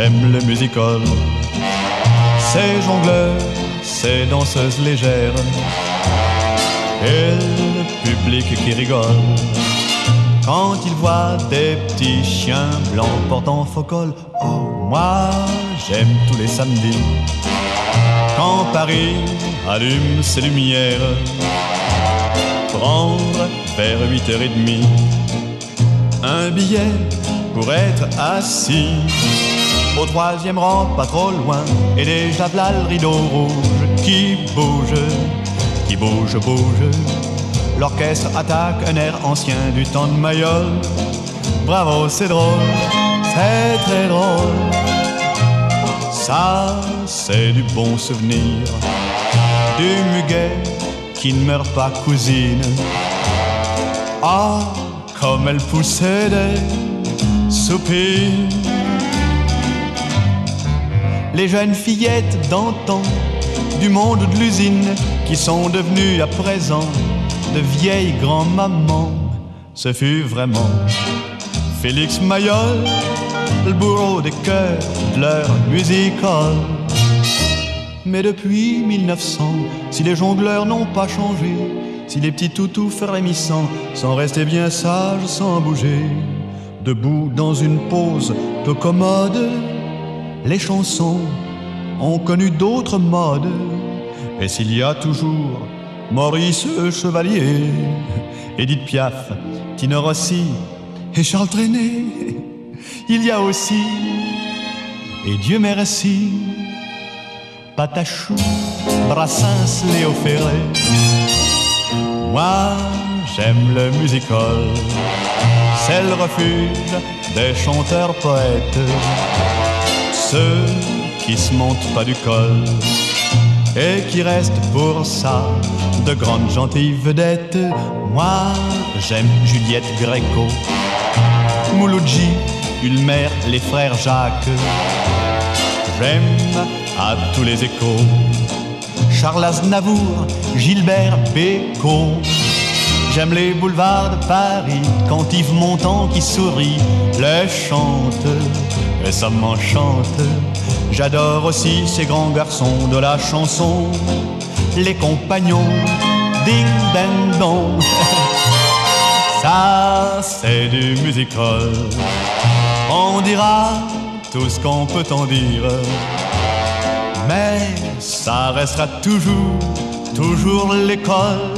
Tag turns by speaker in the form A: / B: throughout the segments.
A: j'aime le music-hall. Ces jongleurs, ces danseuses légères et le public qui rigole quand il voit des petits chiens blancs portant faux col. Oh, moi, j'aime tous les samedis quand Paris allume ses lumières, prendre vers 8h30 un billet pour être assis au troisième rang, pas trop loin, et déjà v'là le rideau rouge qui bouge, qui bouge, bouge. L'orchestre attaque un air ancien du temps de Mayol. Bravo, c'est drôle, c'est très drôle. Ça, c'est du bon souvenir, du muguet qui ne meurt pas, cousine. Ah, comme elle poussait des soupirs. Les jeunes fillettes d'antan, du monde de l'usine, qui sont devenues à présent de vieilles grand-mamans. Ce fut vraiment Félix Mayol, le bourreau des cœurs de leur music-hall. Mais depuis 1900, si les jongleurs n'ont pas changé, si les petits toutous frémissants sont restés bien sages sans bouger, debout dans une pose peu commode, les chansons ont connu d'autres modes. Et s'il y a toujours Maurice Chevalier, Édith Piaf, Tino Rossi et Charles Trenet, il y a aussi, et Dieu merci, Patachou, Brassens, Léo Ferré. Moi, j'aime le music-hall, c'est le refuge des chanteurs poètes, ceux qui se montent pas du col et qui restent pour ça de grandes gentilles vedettes. Moi, j'aime Juliette Gréco, Mouloudji, Ulmer, les frères Jacques. J'aime à tous les échos Charles Aznavour, Gilbert Bécaud. J'aime les boulevards de Paris quand Yves Montand qui sourit les chante, et ça m'enchante. J'adore aussi ces grands garçons de la chanson, les compagnons ding ding dong. Ça c'est du music-hall. On dira tout ce qu'on peut en dire, mais ça restera toujours, toujours l'école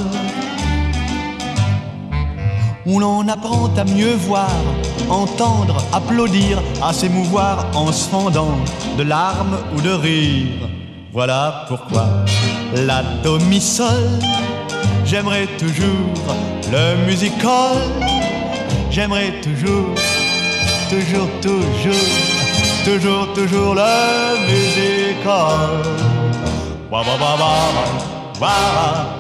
A: où l'on apprend à mieux voir, entendre, applaudir, à s'émouvoir en se fendant de larmes ou de rires. Voilà pourquoi la do mi sol, j'aimerais toujours le music-hall. J'aimerais toujours, toujours, toujours, toujours, toujours le music-hall. Wa wa wa wa wa wa.